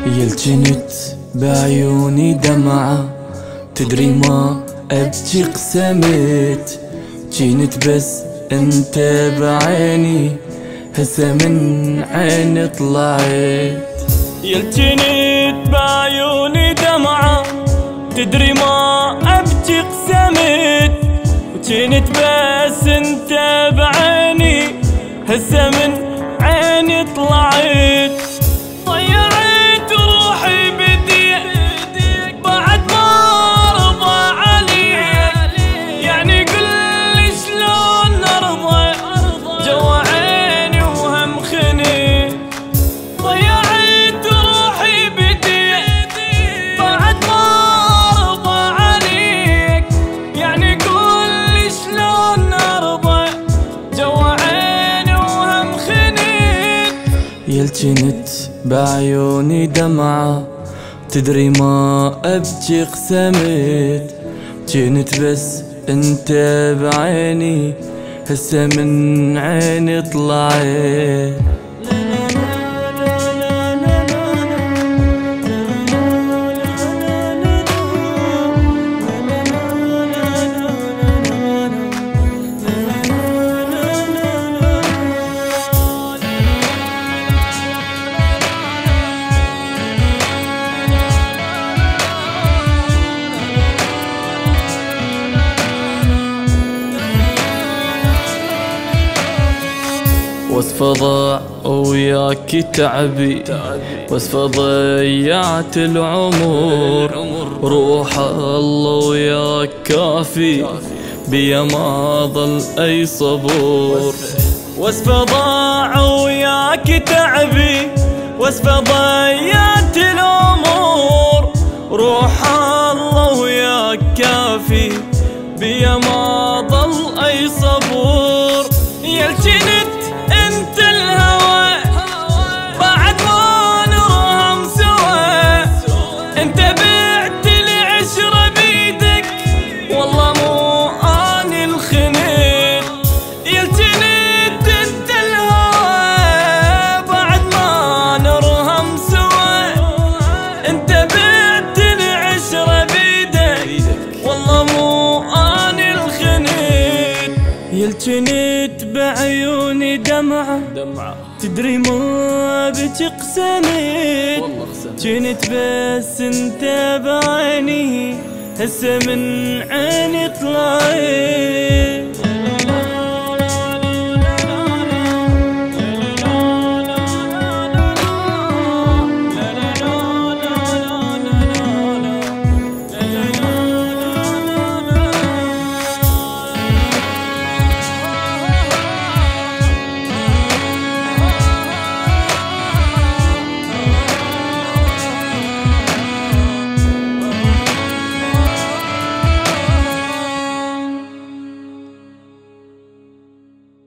يلجنت بعيوني دمعة، تدري ما أبكي قسمت، جينت بس انت بعيني، هسه من عيني طلعت. يلجنت بعيوني دمعة، تدري ما أبكي قسمت، جينت بس انت بعيني، هسه من عيني طلعت. ضيعت روحي بديك بعد ما ارضى عليك، يعني قلي شلون ارضى جوا عيني وهم خني. ضيعت روحي بديك بعد ما ارضى عليك، يعني قلي شلون ارضى جوا عيني وهم خني. يلجنت بعيوني دمعة، تدري ما أبكي قسمت، جينت بس انت بعيني، هسه من عيني طلعت. وصفة ضاع وياك تعبي، وصفة ضيعت العمر، روح الله وياك كافي، بيا ما ضل اي صبور. وصفة ضاع وياك تعبي، وصفة ضيعت العمر، روح الله وياك كافي، بيا ما ضل اي صبور. يلجنت انت الهوى بعد ما نرهم سوا، انت بعت لي عشرة بيدك والله مو اني الخنيت. يلجنت انت الهوى بعد ما نرهم سوا، انت بعت لي عشرة بيدك والله مو اني الخنيت. يلجنت بعيوني دمعة، تدري ما بجي قسمت، جينت بس انت بعيني، هسه من عيني طلعت.